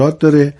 داره.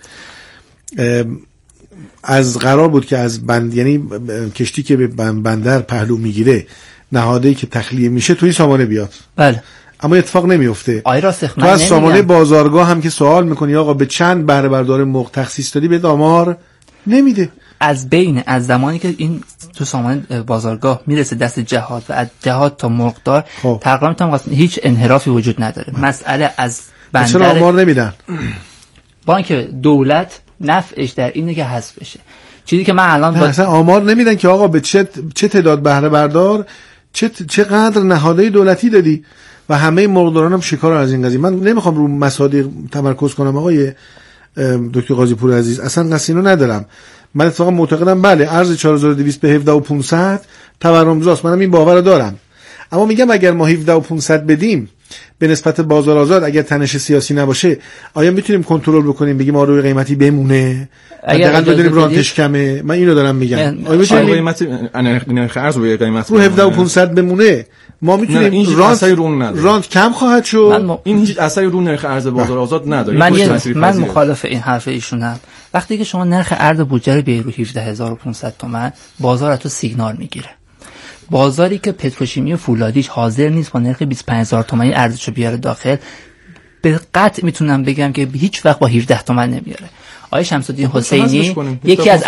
از قرار بود که از بند، یعنی کشتی که به بندر پهلو میگیره، نهاده‌ای که تخلیه میشه توی سامانه بیاد. بله. اما اتفاق نمیفته. تو از سامانه بازارگاه هم که سوال میکنی آقا به چند بهره بردار مرغ تخصیص دادی، به آمار نمیده. از زمانی که این تو سامانه بازارگاه میرسه دست جهاد و از جهاد تا مرغدار تقریبا هیچ انحرافی وجود نداره. مسئله از بندر چرا آمار نمیدن؟ با اینکه دولت نفعش در اینه که حذف بشه. چیزی که من الان اصلا آمار نمیدن که آقا به چه تعداد بهره بردار چقدر نهادهای دولتی دادی و همه مرغداران هم شکار از این قضیه. من نمیخوام رو مصادیق تمرکز کنم آقای دکتر قاضی پور عزیز، اصلا قصینو ندارم. من اتفاقا معتقدم بله ارز 4200 به 17500 تورمزاست، منم این باور دارم. اما میگم اگر ما 17500 بدیم به نسبت بازار آزاد، اگر تنش سیاسی نباشه، آیا میتونیم کنترل بکنیم بگیم آره روی قیمتی بمونه؟ حداقل بدونیم رانتش کمه. من اینو دارم میگم. آیا میتونیم قیمت نرخ ارز روی قیمت رو 17500 بمونه؟ ما میتونیم رانت کم خواهد شد. این هیچ اثری رو نرخ ارز بازار آزاد نداره. من مخالف این حرف ایشونم. وقتی که شما نرخ ارز بودجه رو بیاری رو 17500 تومان، بازار تو سیگنال میگیره. بازاری که پتروشیمی و فولادیش حاضر نیست با نرخ 25000 تومانی ارزشو بیاره داخل، به قطع میتونم بگم که هیچ وقت با 17 تومن نمیاره. آقای شمس‌الدین حسینی یکی از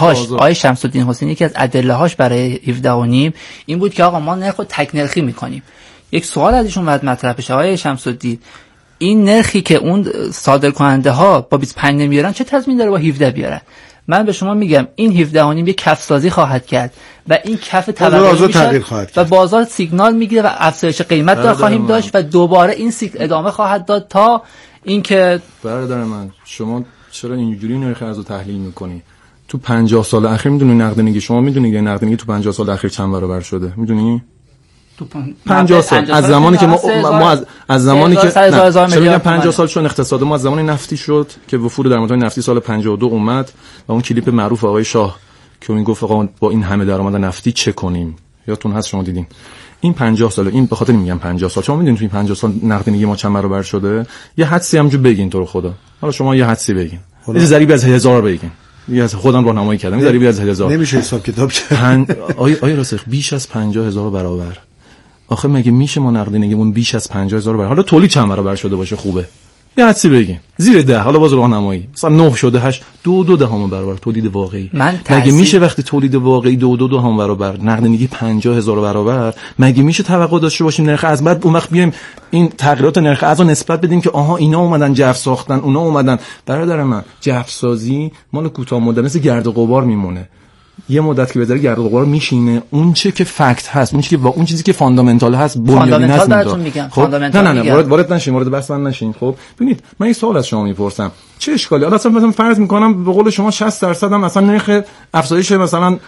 ادله‌هاش برای 17.5 این بود که آقا ما نرخو تک نرخی میکنیم. یک سوال ازشون بعد مطرح بشه، آقای شمس‌الدین این نرخی که اون صادر کننده ها با 25 نمیارن چه تضمین داره با 17 بیارن؟ من به شما میگم این 17.5 یک کف سازی خواهد کرد و این کف تورم میشه و بازار سیگنال میگیره و افزایش قیمت دار خواهیم داشت و دوباره این ادامه خواهد داد تا اینکه برادر من شما چرا اینجوری نرخ ارز رو تحلیل میکنی؟ تو 50 سال اخیر میدونی نقدینگی، شما میدونی که نقدینگی تو 50 سال اخیر چند برابر شده؟ میدونی؟ تو 50 سال از زمانی که ما از زمانی که چرا 50 سال چون اقتصاد ما از زمان نفتی شد که وفور درآمدهای نفتی سال 52 اومد و اون کلیپ معروف آقای شاه که اون گفت آقا با این همه درآمد نفتی چه کنیم، یادتون هست شما دیدین؟ این 50 ساله، این به خاطر میگم 50 سال. شما میدونید تو این 50 سال نقدینگی ما چند برابر شده؟ یه حدسی همونجوری بگین تو رو خدا. حالا شما یه حدسی بگین، یه ضریب از 1000 بگین. از خودم راهنمایی کردم ضریب از 1000 نمیشه حساب کتاب کرد. آیا راسخ بیش از 50000 برابر؟ آخه مگه میشه ما نقدینگیمون بیش از 50000 برابر؟ حالا تولید چند برابر شده باشه خوبه، یه حدسی بگین زیر 10. حالا باز راهنمایی مثلا 9 شده 8 2 دهم برابر تولید واقعی. مگه میشه وقتی تولید واقعی 2 دهم برابر نقدینگی 50000 برابر؟ مگه میشه توقع داشته باشیم نرخ از بعد اون وقت بیایم این تغییرات نرخ از رو نسبت بدیم که آها اینا اومدن جف ساختن اونا اومدن؟ برادر من جف سازی مال کوتاه مدت مثل گرد و غبار میمونه، یه مدت که بذاره گرد و غبار میشینه. اون چه که فکت هست، اون چیزی که فاندامنتال هست، بنیانی هست. خب نه وارد نشین، وارد بحث من نشین. خب ببینید من این سوال از شما میپرسم، چه اشکالی؟ حالا مثلا فرض میکنم به قول شما 60% هم مثلا نرخ افزایش مثلا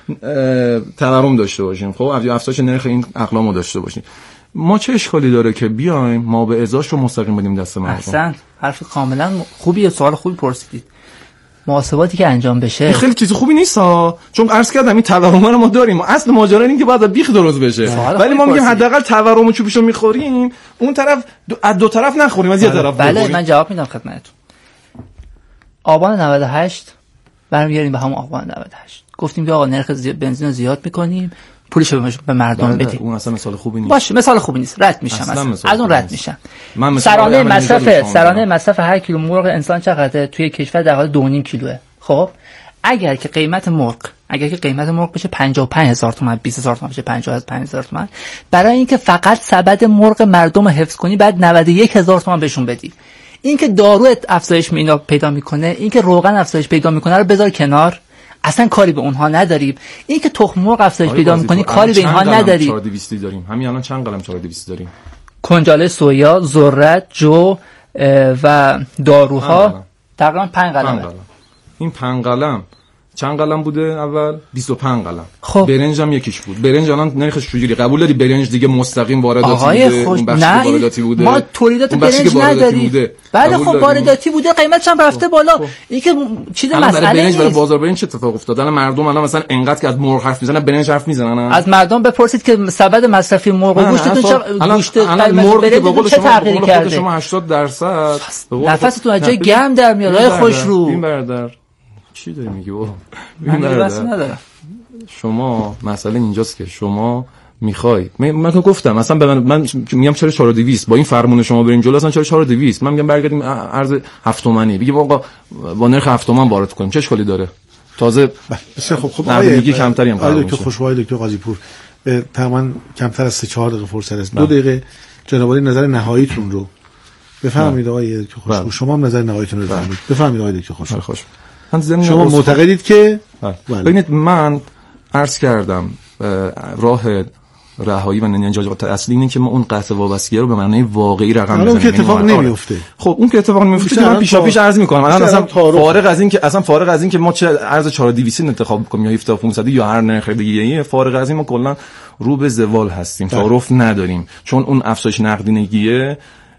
تورم داشته باشیم، خب افزایش نرخ این اقلامو داشته باشیم، ما چه اشکالی داره که بیایم ما به ازاش رو مستقیم بدیم دست مردم؟ احسن، حرف کاملا خوبیه، سوال خوبی پرسیدید. محاسباتی که انجام بشه خیلی چیز خوبی نیست ها، چون عرض کردم این تورم رو ما داریم، اصل ماجرا اینه که باید بیخ درست بشه، ولی ما میگیم حداقل تورم و چوبشو میخوریم، اون طرف از دو طرف نخوریم، از یه طرف بله بخوریم. من جواب میدم خدمتتون. آبان 98 برمیگردیم به همون آبان 98 گفتیم که آقا نرخ بنزین رو زیاد میکنیم، پولش به مردم بدیم. اون اصلا مثال خوبی نیست. باشه مثال خوبی نیست، رد میشم از اون رد میشم. سرانه مصرف هر کیلو مرغ انسان چقدره توی کشور؟ در حال 2.5 کیلوه. خب اگر که قیمت مرغ بشه 55000 تومان، 20000 تومان بشه 55000 تومان، برای اینکه فقط سبد مرغ مردم رو حفظ کنی بعد 91000 تومان بهشون بدی. اینکه دارو افزایش پیدا میکنه، اینکه روغن افزایش پیدا میکنه رو بذار کنار، اصلا کاری به اونها نداریم. این که تخم مرغ افزایش پیدا میکنی کاری به اینها نداریم. 4200 داریم همین الان چند قلم 4200 داریم؟ کنجاله سویا، ذرت، جو و داروها تقریبا 5 قلم. این 5 قلم چند قلم بوده اول 25 قلم. خب برنج هم یکیش بود. برنج الان نرخش چجوری؟ قبول داری برنج دیگه مستقیم وارداتی بوده؟ اون بخشی وارداتی بوده. ما تولیدات برنج نداریم. بله خب وارداتی بوده، قیمتش هم رفته بالا. این که چیز مسئله برنج برای بازار برنج چه اتفاق افتاد؟ الان مردم الان مثلا انقدر که از مرغ حرف میزنن برنج حرف میزنن. از مردم بپرسید که سبد مصرفی مرغ و گوشتتون چه گوشت مرغ چه تغییری کرده؟ شما 80% نفستون از جای گرم در میاد. آقای خوشرو این برادر چی داری میگی بابا؟ من بس ندارم. شما مسئله اینجاست که شما میخوای من که گفتم مثلا به من میگم چرا 4200 با این فرمون شما بریم جلو، اصلا چرا 4200 من میگم برگردیم ارز 7 تومانی بگی آقا با نرخ 7 تومن وارد کنیم چه اشکالی داره؟ تازه بسیار خب نقدینگی کمتری هم قرار دکتر خوشوای دکتر قاضی پور تقریبا کمتر از 3-4 دقیقه فرصت است. 2 دقیقه جناب عالی نظر نهاییتون رو بفرمایید آقای دکتر خوشو. شما هم نظر نهاییتون رو بفرمایید. بفرمایید آقای دکتر خوش. شما معتقدید که ببینید من عرض کردم راه رهایی و نجات اصلی اینه که ما اون قطع وابستگی رو به معنای واقعی رقم بزنیم. اون که اتفاق نمیفته. خب اون که اتفاق نمیفته من پیش عرض میکنم الان اصلا فارغ از این که ما چه ارز 4200 انتخاب کنیم یا 17500 یا هر نرخ دیگه‌ای، فارغ از این ما کلا رو به زوال هستیم، تعارف نداریم، چون اون افزایش نقدینگیه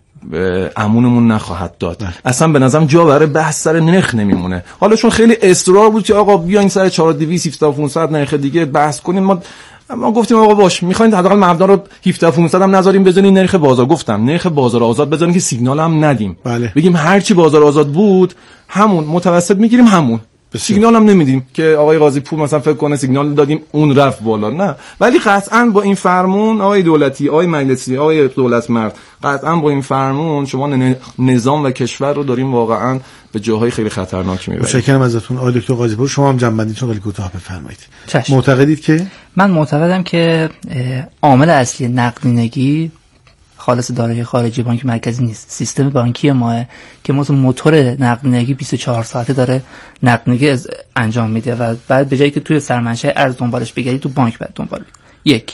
امونمون نخواهد داد. اصلا به نظرم جا برای بحث سر نرخ نمیمونه. حالا چون خیلی اصرار بود که آقا بیاین سر 4200 17500 نرخ دیگه بحث کنین، ما گفتیم آقا باش میخواین حداقل مبدا رو 17500 هم نذاریم بزنین نرخ بازار. گفتم نرخ بازار آزاد بزنین که سیگنال هم ندیم. بگیم هر چی بازار آزاد بود همون متوسط میگیریم همون. سیگنال هم نمیدیم که آقای قاضی پور مثلا فکر کنه سیگنال دادیم اون رفت بالا، نه. ولی قطعاً با این فرمون آقای دولتی، آقای مجلسی، آقای دولت مرد، قطعاً با این فرمون شما نظام و کشور رو داریم واقعاً به جاهای خیلی خطرناک میبرید. متشکرم ازتون آقای دکتر قاضی پور. شما هم جنبندیتون خیلی کوتاه بفرمایید. معتقدید که من معتقدم که عامل اصلی نقدینگی خالص دارایی خارجی بانک مرکزی نیست، سیستم بانکی ماه که ما تو موتور نقدینگی 24 ساعته داره نقدینگی انجام میده و بعد به جایی که توی سرمنشأ ارز دنبالش بگردی تو بانک بعد دنبال بگردی. 1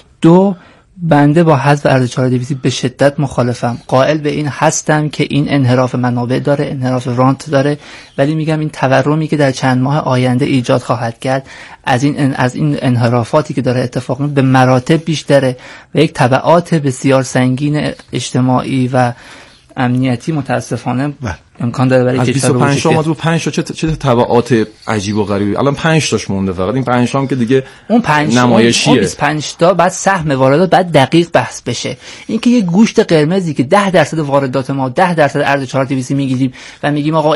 2 بنده با حذف ارز 4200 به شدت مخالفم. قائل به این هستم که این انحراف منابع داره، انحراف رانت داره، ولی میگم این تورمی که در چند ماه آینده ایجاد خواهد کرد از این انحرافاتی که داره اتفاق میفته به مراتب بیشتره و یک تبعات بسیار سنگین اجتماعی و امنیتی متاسفانه امکان داره برای کشور. 25 تا رو 5 تا چه تبعات عجیب و غریبی. الان 5 تاش مونده فقط. این 5 تا هم که دیگه اون 5 نمایشیه. اون 25 تا بعد سهم واردات بعد دقیق بحث بشه. این که یه گوشت قرمزی که 10% واردات ما 10% ارز 4200 میگیریم و میگیم آقا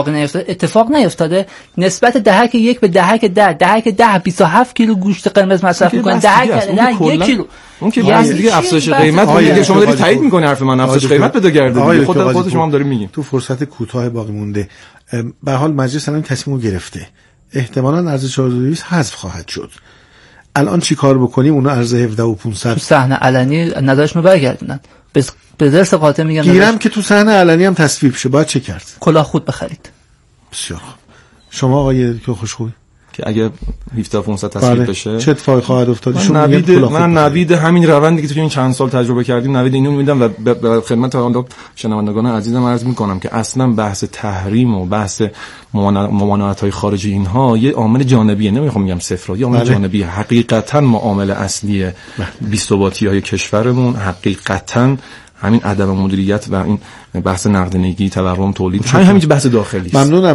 اتفاق نیفتاده نسبت دهک 1 به دهک 10 27 کیلو گوشت قرمز مصرف میکنن. دهک 1 کیلو اون که یعنی دیگه افزایش قیمت دیگه شما دارید تایید میکنید حرف من. افزایش قیمت بده گرده خود شما هم دارید میگین. تو فرصت کوتاه باقی مونده به حال مجلس الان تصمیم گرفته احتمالاً ارز 4200 حذف خواهد شد. الان چی کار بکنیم؟ اون ارز 17500 تو صحنه علنی نداشت برگردونن. به درس قاطع میگم گیرم که تو صحنه علنی هم تصویب شه. باید چه کرد؟ کلاه خود بخرید. بسیار خوب. شما آقای که خوشخوی که اگه 17500 تصویب بشه چه اتفاقی خواهد افتاد؟ من نوید همین روندی که تو این چند سال تجربه کردیم نوید اینو میدم و به خدمت حالا شنوندگان عزیزم عرض میکنم که اصلا بحث تحریم و بحث ممانعت‌های خارجی اینها یه عامل جانبیه، نمیخوام بگم صفر، یه عامل جانبیه. حقیقتا ما عامل اصلی بی‌ثباتی‌های کشورمون حقیقتا همین عدم مدیریت و این بحث نقدینگی، تورم، تولید، همین بحث داخلی است. ممنونم.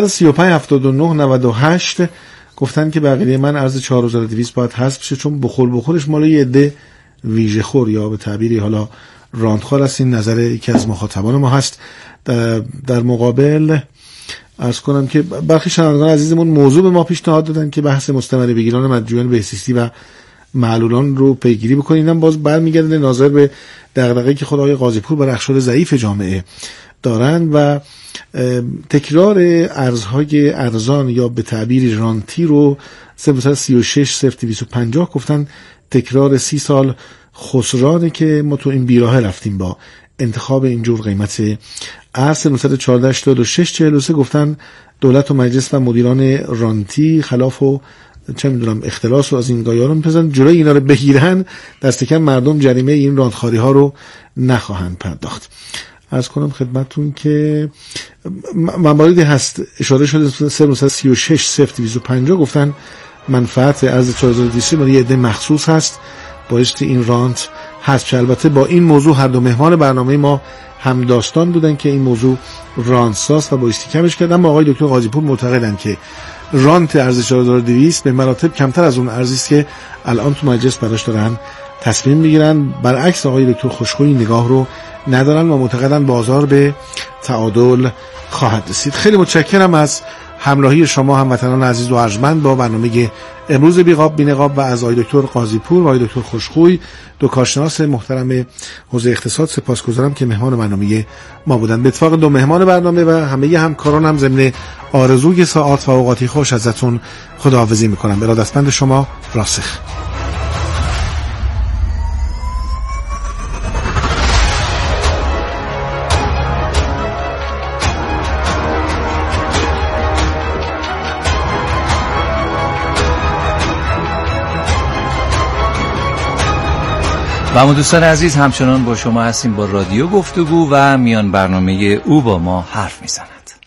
357998 گفتن که بقیه من ارز 4200 باید حذف شه چون بخورش مال یه عده ویژه خور یا به تعبیری حالا راندخوار است. این نظر یکی از مخاطبان ما هست. در مقابل عرض کنم که برخی شنوندگان عزیزمون موضوع به ما پیشنهاد دادن که بحث مستمر بگیران مدیون بهزیستی و معلولان رو پیگیری بکنیم. اینم باز برمیگرده ناظر به دغدغه‌ای که خود آقای قاضی پور بر اقشار ضعیف جامعه دارن و تکرار ارزهای ارزان یا به تعبیر رانتی رو مثلا 360250 گفتن تکرار 30 سال خسرانه که ما تو این بیراه رفتیم با انتخاب اینجور قیمت ارز. 914 گفتن دولت و مجلس و مدیران رانتی خلاف و چه میدونم اختلاس و از این گایا رو میپزن جلوی اینا رو بگیرن، دست کم مردم جریمه این راندخاری ها رو نخواهند پرداخت. عرض کنم خدمتتون که مواردی هست اشاره شده 336 گفتن منفعت ارز 4200 برای یه عده مخصوص هست باعث این رانت هست که البته با این موضوع هر دو مهمان برنامه ما هم داستان بودن که این موضوع رانتساز و بایستی کمش کردن. اما آقای دکتر قاضی پور معتقدن که رانت ارز 4200 به مراتب کمتر از اون ارزی است که الان تو مجلس براش دارن تصمیم میگیرن. برعکس آقای دکتر خوشخویی نگاه رو ندارن و معتقدن بازار به تعادل خواهد رسید. خیلی متشکرم از همراهی شما هموطنان عزیز و ارجمند با برنامه امروز بیقاب بی‌نقاب و از آقای دکتر قاضی پور و آقای دکتر خوشخوی دو کارشناس محترم حوزه اقتصاد سپاسگزارم که مهمان برنامه ما بودند. به اتفاق دو مهمان برنامه و همه همکارانم ضمن آرزوی ساعات و اوقاتی خوش ازتون خداحافظی میکنم. ارادتمند شما، راسخ. و ما دوستان عزیز همچنان با شما هستیم با رادیو گفتگو و میان برنامه او با ما حرف میزند.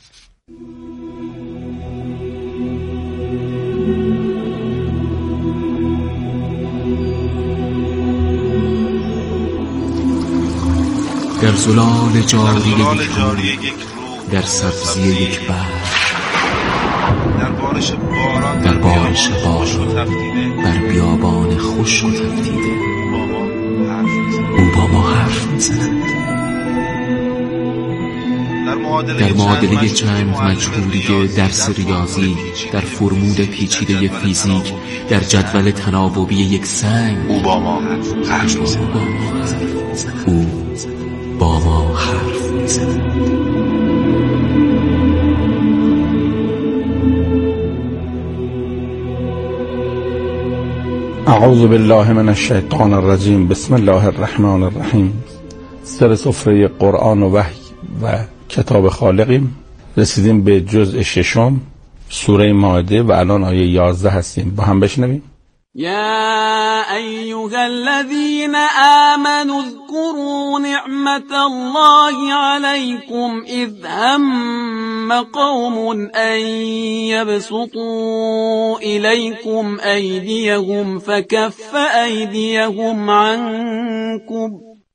در زلال جاری یک رو، در سبزی یک برگ، در بارش باران، بر بیابان خشک و تفدیده او با ما حرف میزند. در معادله چند مجهولی درس ریاضی، در فرمول پیچیده فیزیک، در جدول تناوبی یک سنگ او با ما حرف میزند. او با ما حرف میزند. اعوذ بالله من الشیطان الرجیم. بسم الله الرحمن الرحیم. سر سفره قرآن و وحی و کتاب خالقیم. رسیدیم به جزء 6 سوره مائده و الان آیه 11 هستیم. با هم بشنویم. يا أيها الذين آمنوا اذكروا نعمة الله عليكم إذ هم قوم أن يبسطوا إليكم أيديهم فكف أيديهم عنكم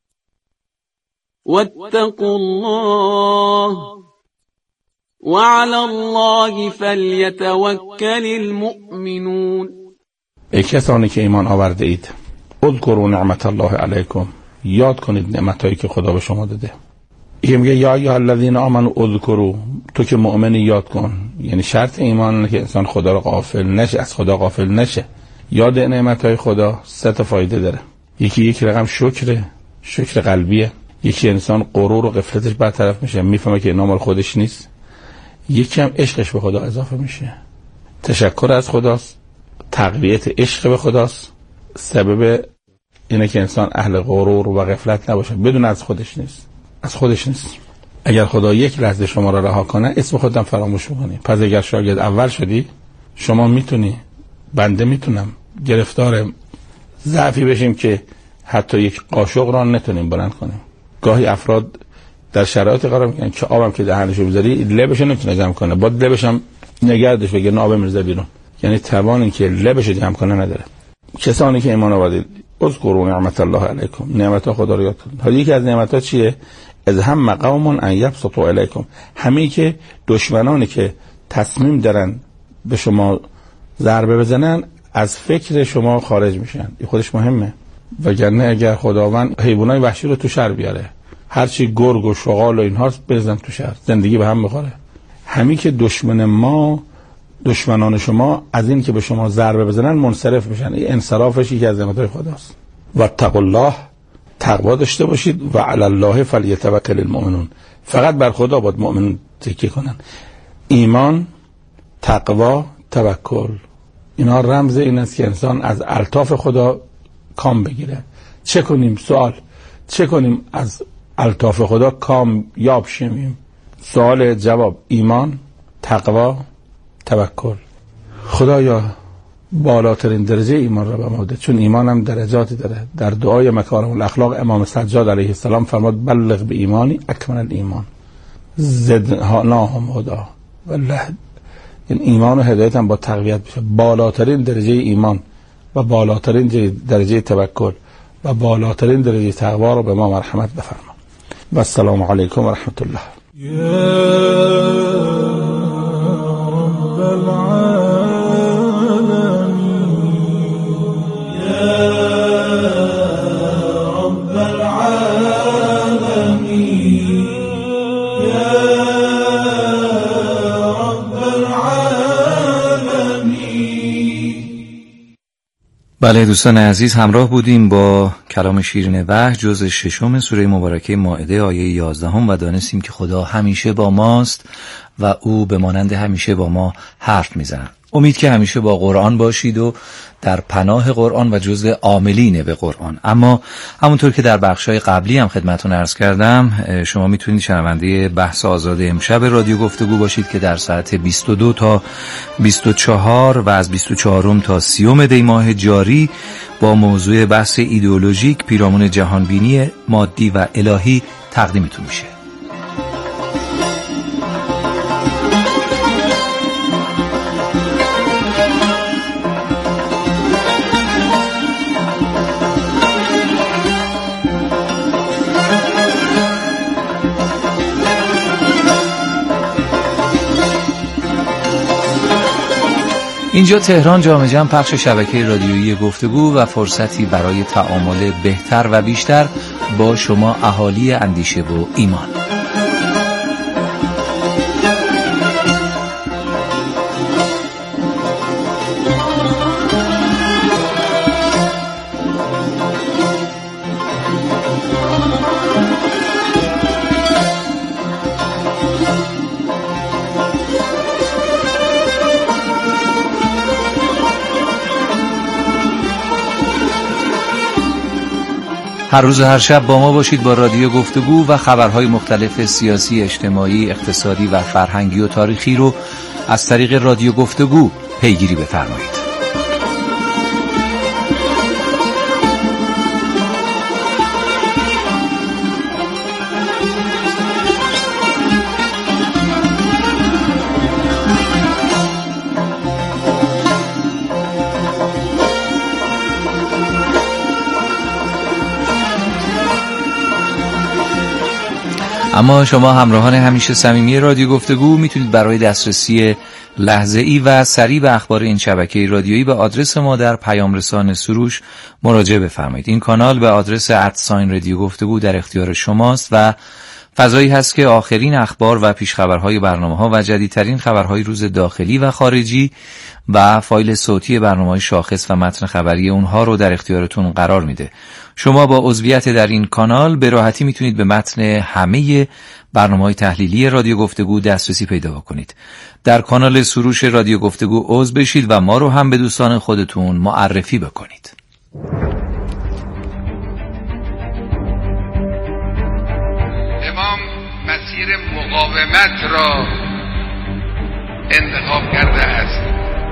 واتقوا الله وعلى الله فليتوكل المؤمنون. ای کسانی که ایمان آورده اید، اذکروا نعمت الله علیکم، یاد کنید نعمتایی که خدا به شما داده. این میگه یا ایها الذین آمنوا اذکروا، تو که مؤمنی یاد کن. یعنی شرط ایمان اینه که انسان خدا رو غافل نشه، از خدا غافل نشه. یاد نعمتای خدا 3 تا فایده داره. یک رقم شکر قلبیه. یکی انسان غرور و غفلتش برطرف میشه، میفهمه که اینا مال خودش نیست. یکی هم عشقش به خدا اضافه میشه. تشکر از خداست، تقویت عشق به خداست. سبب اینه که انسان اهل غرور و غفلت نباشه، بدون از خودش نیست. اگر خدا یک لحظه شما را رها کنه، اسم خودم فراموش میکنی. پس اگر شاگرد اول شدی، شما میتونی، بنده میتونم گرفتار ضعفی بشیم که حتی یک قاشق را نتونیم بلند کنیم. گاهی افراد در شرایط قرار میگیرن که آبم که دهنشو بذاری لبش نمیتونه جمع کنه، بعد لبش هم نگردش بگیره آب میریزه بیرون. یعنی توان این که لبش جمع کنه نداره. کسانی که ایمان آوردید، اذکروا نعمت الله علیکم، نعمت خدا رو یاد کنید. حالا یکی از نعمت‌ها چیه؟ اذ هم قوم ان یبسطوا الیکم، همین که دشمنانی که تصمیم دارن به شما ضربه بزنن از فکر شما خارج میشن. این خودش مهمه. وگرنه اگر خداوند حیوانات وحشی رو تو شهر بیاره، هرچی گرگ و شغال و اینها بزنن تو شهر، زندگی به هم میخوره. همین که دشمنان شما از این که به شما ضربه بزنن منصرف میشن. این انصرافش یکی از نعمت‌های خداست. واتقوا الله، تقوا داشته باشید. و علی الله فلیتوکل المؤمنون، فقط بر خدا باید مؤمنون تکیه کنن. ایمان، تقوا، توکل، اینا رمز این است که انسان از الطاف خدا کام بگیره. چه کنیم؟ سوال چه کنیم از الطاف خدا کام یاب شیم؟ سوال جواب: ایمان، تقوا، توکل. خدایا بالاترین درجه ایمان را به ما ده، چون ایمان هم درجاتی داره. در دعای مکارم الاخلاق امام سجاد علیه السلام فرمود بلغ به ایمانی اکمل الایمان زدناهم هدی. والله این ایمان و هدایت هم با تقویت بشه. بالاترین درجه ایمان و بالاترین درجه توکل و بالاترین درجه تقوا رو به ما مرحمت بفرما. و السلام علیکم و رحمت الله. بله دوستان عزیز، همراه بودیم با کلام شیرین وحی جزء 6 سوره مبارکه مائده آیه 11 و دانستیم که خدا همیشه با ماست و او به مانند همیشه با ما حرف میزند. امید که همیشه با قرآن باشید و در پناه قرآن و جزء عاملین به قرآن. اما همونطور که در بخشای قبلی هم خدمتتون عرض کردم، شما میتونید شنونده بحث آزاد امشب رادیو گفتگو باشید که در ساعت 22 تا 24 و از 24 تا 30 دی ماه جاری با موضوع بحث ایدئولوژیک پیرامون جهانبینی مادی و الهی تقدیمتون میشه. اینجا تهران جامع جمع پخش شبکه رادیویی گفتگو و فرصتی برای تعامل بهتر و بیشتر با شما اهالی اندیشه و ایمان. هر روز هر شب با ما باشید با رادیو گفتگو و خبرهای مختلف سیاسی، اجتماعی، اقتصادی و فرهنگی و تاریخی رو از طریق رادیو گفتگو پیگیری بفرمایید. اما شما همراهان همیشه صمیمی رادیو گفتگو میتونید برای دسترسی لحظه‌ای و سریع به اخبار این شبکه رادیویی به آدرس ما در پیام رسان سروش مراجعه بفرمایید. این کانال به آدرس @رادیو گفتگو در اختیار شماست و فضایی هست که آخرین اخبار و پیشخبرهای برنامه‌ها و جدیدترین خبرهای روز داخلی و خارجی و فایل صوتی برنامه‌های شاخص و متن خبری اونها رو در اختیارتون قرار میده. شما با عضویت در این کانال به راحتی میتونید به متن همه برنامه‌های تحلیلی رادیو گفتگو دسترسی پیدا کنید. در کانال سروش رادیو گفتگو عضو بشید و ما رو هم به دوستان خودتون معرفی بکنید. امام مسیر مقاومت را انتخاب کرده است.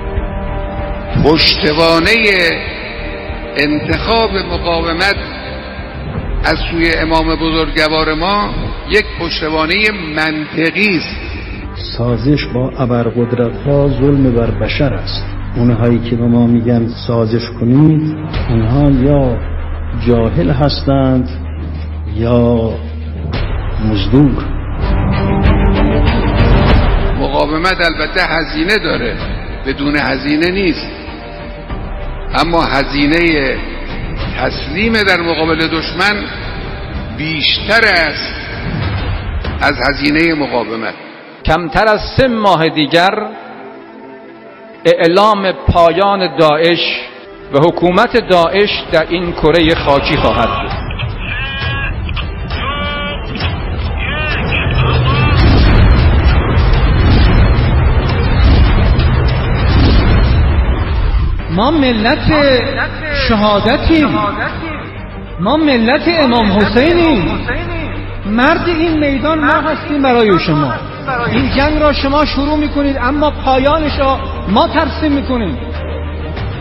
پشتوانه انتخاب مقاومت از سوی امام بزرگوار ما یک پشتوانه منطقی است. سازش با ابرقدرت‌ها ظلم بر بشر است. اونهایی که به ما میگن سازش کنید، اونها یا جاهل هستند یا مزدور. مقاومت البته هزینه داره، بدون هزینه نیست، اما هزینه تسلیم در مقابل دشمن بیشتر است از هزینه مقاومت. کمتر از 3 ماه دیگر اعلام پایان داعش و حکومت داعش در این کره خاکی خواهد بود. ما ملت شهادتیم، ما ملت امام حسینیم، مرد این میدان ما هستیم برای شما. این جنگ را شما شروع میکنید اما پایانش را ما ترسیم میکنیم.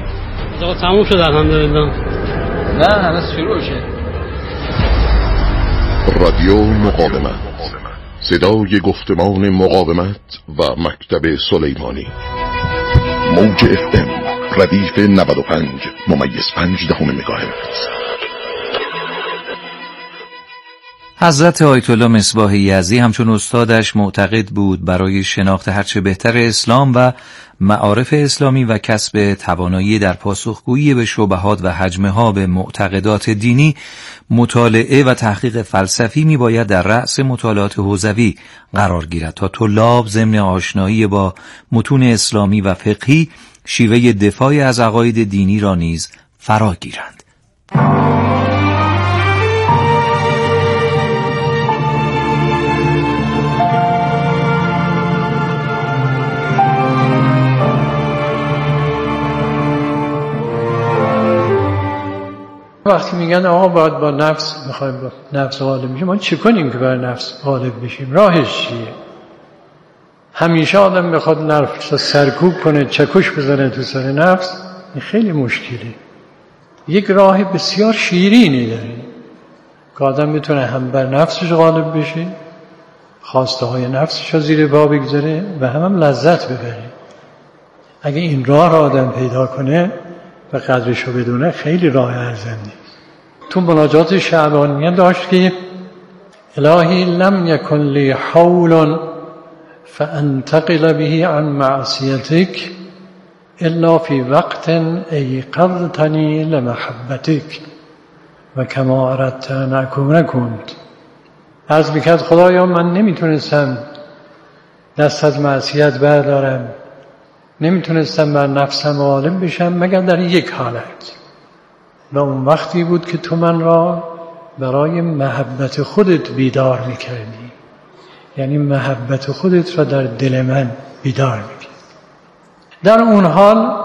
تموم شد الحمدلله. نه هنوز شروع شه. رادیو مقاومت، صدای گفتمان مقاومت و مکتب سلیمانی. موج FM ردیف 95.5 مگاهرتز. حضرت آیت الله مصباح یزدی همچون استادش معتقد بود برای شناخت هرچه بهتر اسلام و معارف اسلامی و کسب توانایی در پاسخگویی به شبهات و هجمه‌ها به معتقدات دینی، مطالعه و تحقیق فلسفی میباید در رأس مطالعات حوزوی قرار گیرد تا طلاب ضمن آشنایی با متون اسلامی و فقهی شیوه دفاع از عقاید دینی را نیز فرا گیرند. وقتی میگن آقا باید با نفس میخوایم با نفس غالب بشیم، ما چی کنیم که بر نفس غالب بشیم؟ راهش چیه؟ همیشه آدم بخواد نفس سرکوب کنه، چکش بزنه تو سر نفس، این خیلی مشکله. یک راه بسیار شیرینی داره که آدم میتونه هم بر نفسش غالب بشه، خواسته های نفسش رو زیر پا بگذاره و هم لذت ببره. اگه این راه را آدم پیدا کنه و قدرش رو بدونه، خیلی راه ارزنده. تو مناجات شعبانیه داشت که الهی لم یکن لی حول فانتقل به عن معصیتک الا فی وقت ایقظتنی لمحبتک و کما اردت ان اکون کنت. عرض میکرد خدایا من نمیتونستم دست از معصیت بردارم، نمیتونستم بر نفسم غالب بشم مگر در یک حالت، و اون وقتی بود که تو من را برای محبت خودت بیدار میکردی. یعنی محبت خودت را در دل من بیدار میکردی. در اون حال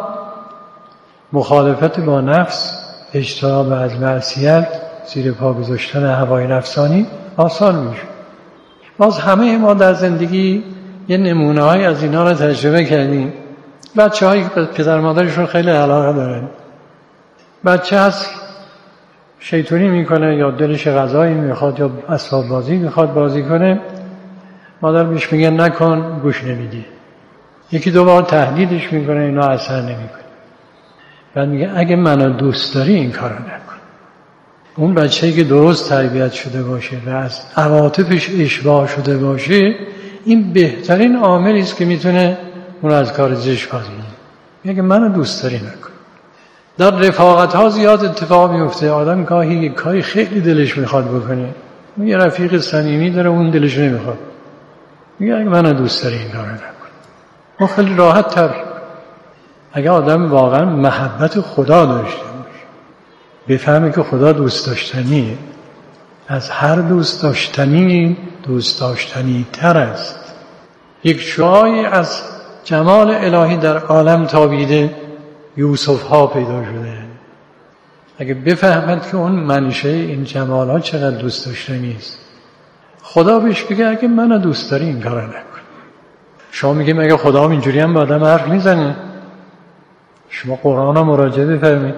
مخالفت با نفس، اجتناب از معصیت، زیر پا گذاشتن هوای نفسانی آسان میشه. باز همه ما در زندگی یه نمونه های از اینا رو تجربه کردیم. بچه هایی که پدر مادرشون خیلی علاقه دارن، بچه هست شیطونی میکنه یا دلش غذایی میخواد یا اسباب بازی میخواد بازی کنه، مادر بهش میگه نکن، گوش نمیده. یکی دو بار تهدیدش میکنه، اینا اثر نمیکنه. بعد میگه اگه منو دوست داری این کارو نکن. اون بچه‌ای که درست تربیت شده باشه و از عواطفش اشباع شده باشه، این بهترین عاملی است که میتونه اون از کار زشت بازی کنه. میگه منو دوست داری نکن. در رفاقت ها زیاد اتفاق میفته. آدم گاهی یک کاری خیلی دلش میخواد بکنه، یه رفیق صمیمی داره اون دلش نمیخواد، میگه اگه منو دوست داری این کارو نکن. اون خیلی راحت تر. اگه آدم واقعا محبت خدا داشته باشه، بفهمه که خدا دوست داشتنیه، از هر دوست داشتنی دوست داشتنی تر است. یک شعاعی از جمال الهی در عالم تابیده، یوسف ها پیدا شده. اگه بفهمد که اون منشه این جمال ها چقدر دوست داشتنی است، خدا بهش بگه اگه منو دوست داری این کارو نکن. شما میگیم اگه خدا هم اینجوری هم با آدم حرف میزنه. شما قرآن رو مراجعه بفرمید.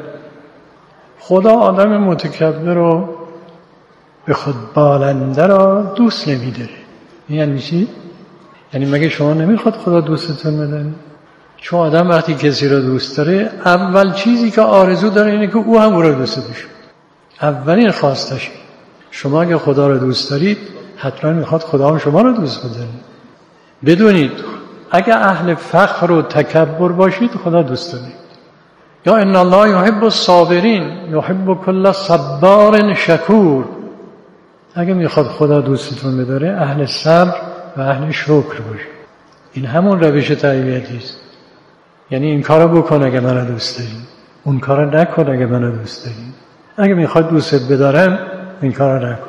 خدا آدم متکبر رو به خود بالنده را دوست نمیداره. یعنی چی؟ یعنی مگه شما نمیخواد خدا دوستتون بدن؟ چون آدم وقتی کسی را دوست داره، اول چیزی که آرزو داره اینه که او هم او را دوست داشته. اولین خواستش. شما اگه خدا را دوست دارید، حتما میخواد خدا هم شما را دوست بدن. بدونید اگه اهل فخر و تکبر باشید، خدا دوست دارید. یا ان الله یحب الصابرین یحب کل صبار شکور. اگه میخواد خدا دوستتون بداره، اهل صبر و اهل شکر باشه. این همون روش تربیتی است. یعنی این کارو بکن اگه منو دوست داری، اون کارو نکن اگه منو دوست داری. اگه میخواد دوستت بدارم، این کارو نکن.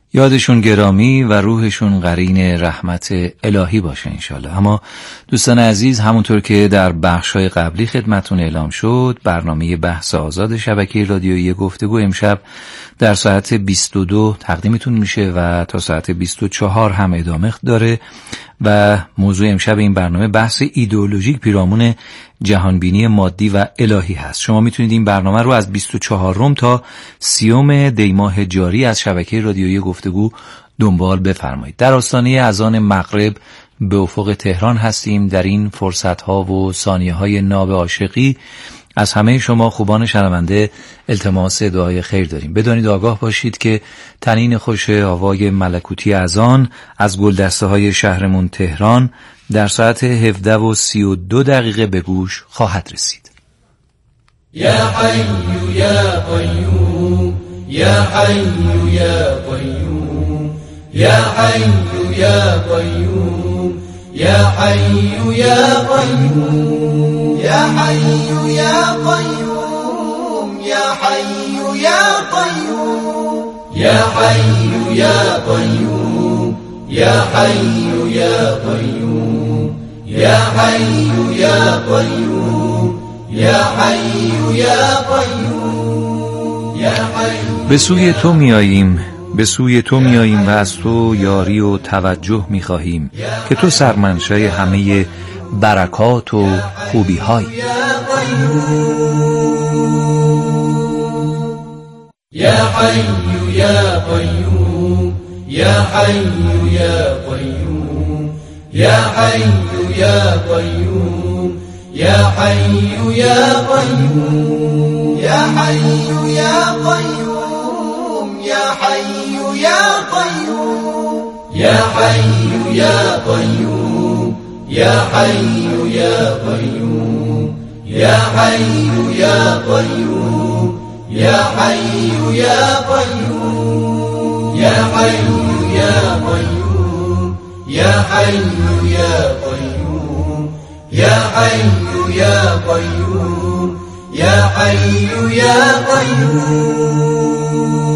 یادشون گرامی و روحشون قرین رحمت الهی باشه انشالله. اما دوستان عزیز، همونطور که در بخش‌های قبلی خدمتون اعلام شد، برنامه بحث آزاد شبکه رادیویی گفتگو امشب در ساعت 22 تقدیمتون میشه و تا ساعت 24 هم ادامه داره و موضوع امشب این برنامه بحث ایدئولوژیک پیرامون جهانبینی مادی و الهی هست. شما میتونید این برنامه رو از 24 تا 30 دی ماه جاری از شبکه رادیویی گفتگو دنبال بفرمایید. در آستانه اذان مغرب به افق تهران هستیم. در این فرصت‌ها و ثانیه‌های ناب عاشقی از همه شما خوبان شنونده التماس دعای خیر داریم. بدانید آگاه باشید که طنین خوش آوای ملکوتی اذان از گلدسته‌های شهرمون تهران در ساعت 17:32 به گوش خواهد رسید. یا حی یا قیوم یا حی یا قیوم یا حی یا قیوم یا حی یا قیوم یا حی یا قیوم یا حی یا قیوم یا حی یا قیوم یا حی یا قیوم یا حی یا قیوم یا حی یا قیوم یا حی. به سوی تو میاییم و از تو یاری و توجه میخواهیم که تو سرمنشأ همه برکات و خوبی های. یا حی یا قیوم یا حی یا قیوم یا حی یا قیوم یا حی یا قیوم یا حی یا قیوم یا حی یا قیوم یا حی یا قیوم یا حی یا قیوم یا حی یا قیوم یا حی یا قیوم یا حی یا قیوم یا حی یا قیوم یا حی یا قیوم یا حی یا قیوم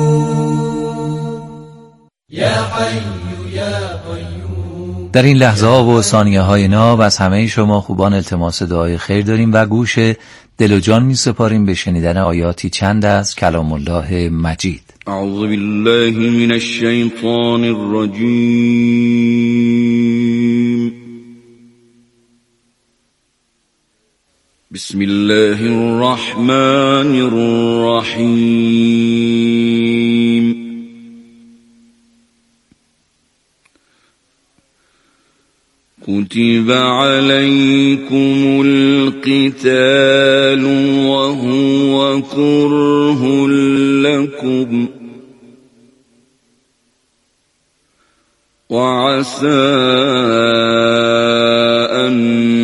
یا حی یا قیوم. در این لحظه ها و ثانیه های ناب از همه شما خوبان التماس دعای خیر داریم و گوش دل و جان می سپاریم به شنیدن آیاتی چند از کلام الله مجید. اعوذ بالله من الشیطان الرجیم. بسم الله الرحمن الرحیم. كتب عليكم القتال وهو كره لكم وعسى أن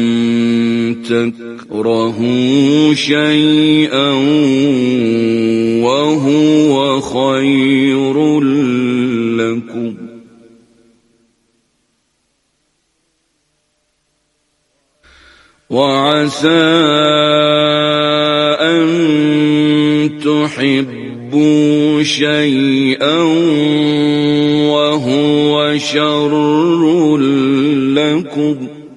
تكرهوا شيئا وهو خير لكم وعسى أن تحبوا شيئا وهو شر لكم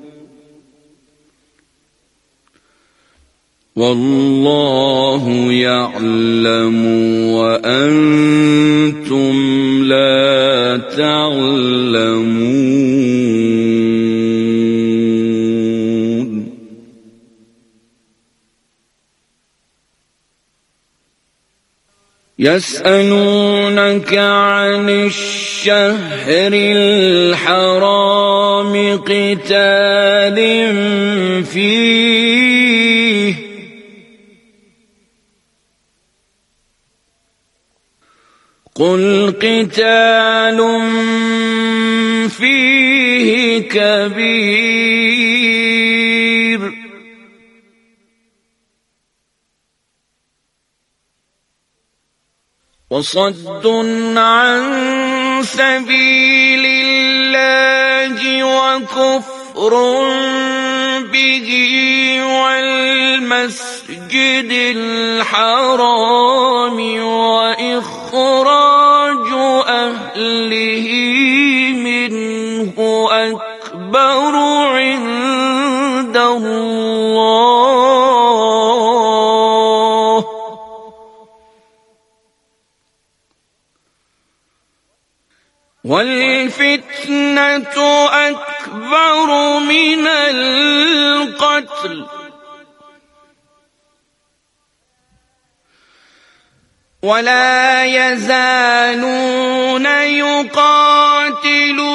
والله يعلم وأنتم لا تعلمون. يسألونك عن الشهر الحرام قتال فيه قل قتال فيه كبير وصد عن سبيل الله وكفر به والمسجد الحرام وإخراج أهله وأهله منه أكبر عند الله والفتنة أكبر من القتل ولا يزالون يقاتلونكم